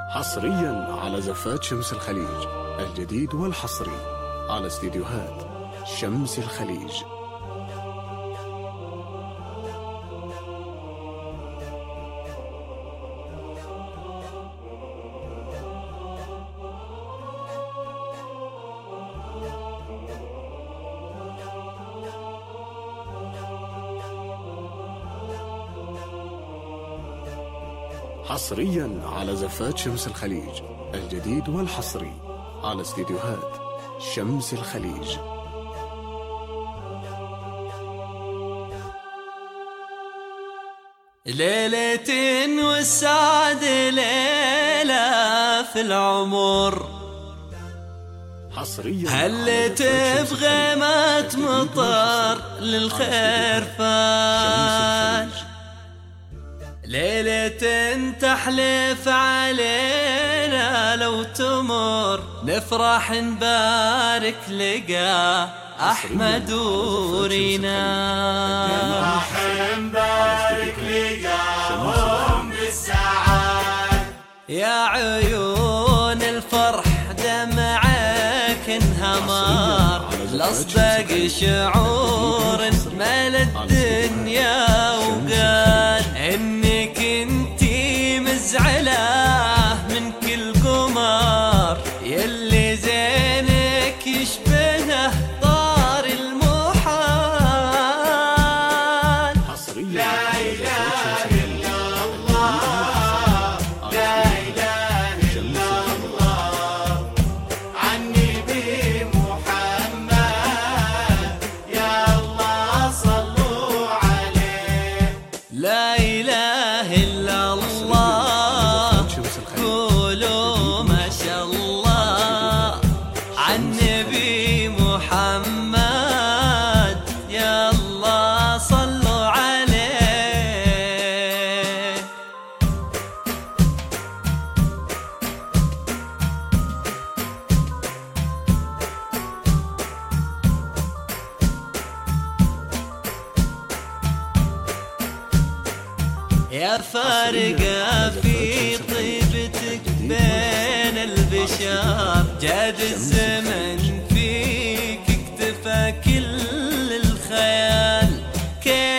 حصريا على زفات شمس الخليج، الجديد والحصري على استديوهات شمس الخليج. حصريا على زفات شمس الخليج، الجديد والحصري على استديوهات شمس الخليج. ليلة والسعد ليلة في العمر، حصريا هل تبغى ما تمطر للخير فان، ليلة تحلف علينا لو تمر، نفرح نبارك لقى أحمد ورينا، نفرح نبارك لقاهم بالسعاد. يا عيون الفرح دمعك انهمر، لأصدق شعور ملا الدنيا وقال إنك انتي مزعلة من كل قمر، يلي زينك يشبهه طار المحال. لا إله إلا الله، لا إله إلا الله، عني بمحمد يا الله صلوا عليه. لا إله إلا الله، قولوا ما شاء الله عن نبي محمد يا الله صلوا عليه. يا فارقة في طيبتك بين البشر، جاد الزمن فيك اكتفى كل الخيال، كيف